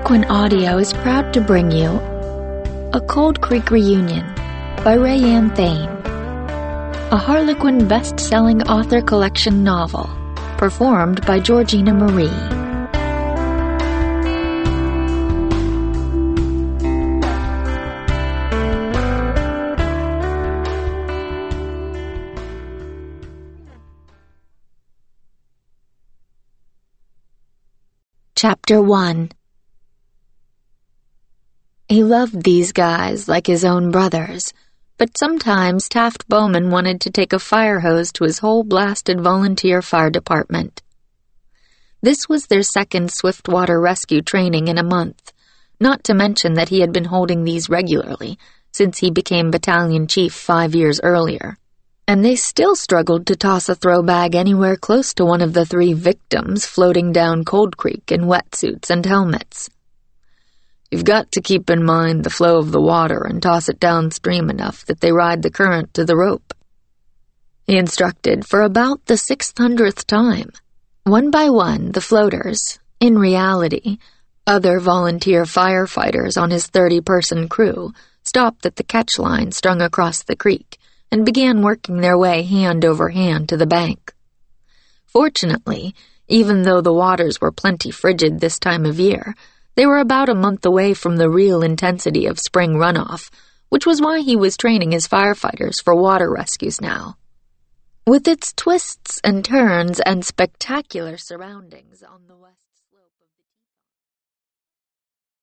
Harlequin Audio is proud to bring you A Cold Creek Reunion by Rayanne Thayne, a Harlequin best-selling author collection novel, performed by Georgina Marie. Chapter 1. He loved these guys like his own brothers, but sometimes Taft Bowman wanted to take a fire hose to his whole blasted volunteer fire department. This was their second swiftwater rescue training in a month, not to mention that he had been holding these regularly since he became battalion chief 5 years earlier. And they still struggled to toss a throw bag anywhere close to one of the 3 victims floating down Cold Creek in wetsuits and helmets. You've got to keep in mind the flow of the water and toss it downstream enough that they ride the current to the rope, he instructed for about the 600th time. One by one, the floaters, in reality, other volunteer firefighters on his 30-person crew, stopped at the catch line strung across the creek and began working their way hand over hand to the bank. Fortunately, even though the waters were plenty frigid this time of year, they were about a month away from the real intensity of spring runoff, which was why he was training his firefighters for water rescues now. With its twists and turns and spectacular surroundings on the west